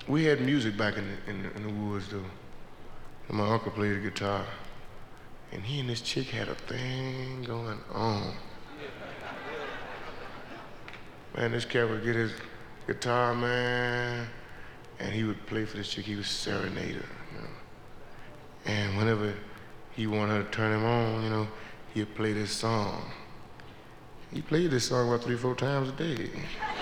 We had music back in the woods though. And my uncle played the guitar. And he and this chick had a thing going on. Man, this cat would get his guitar, man, and he would play for this chick. He was serenade her, you know. And whenever he wanted her to turn him on, you know, he'd play this song. He played this song about 3 or 4 times a day.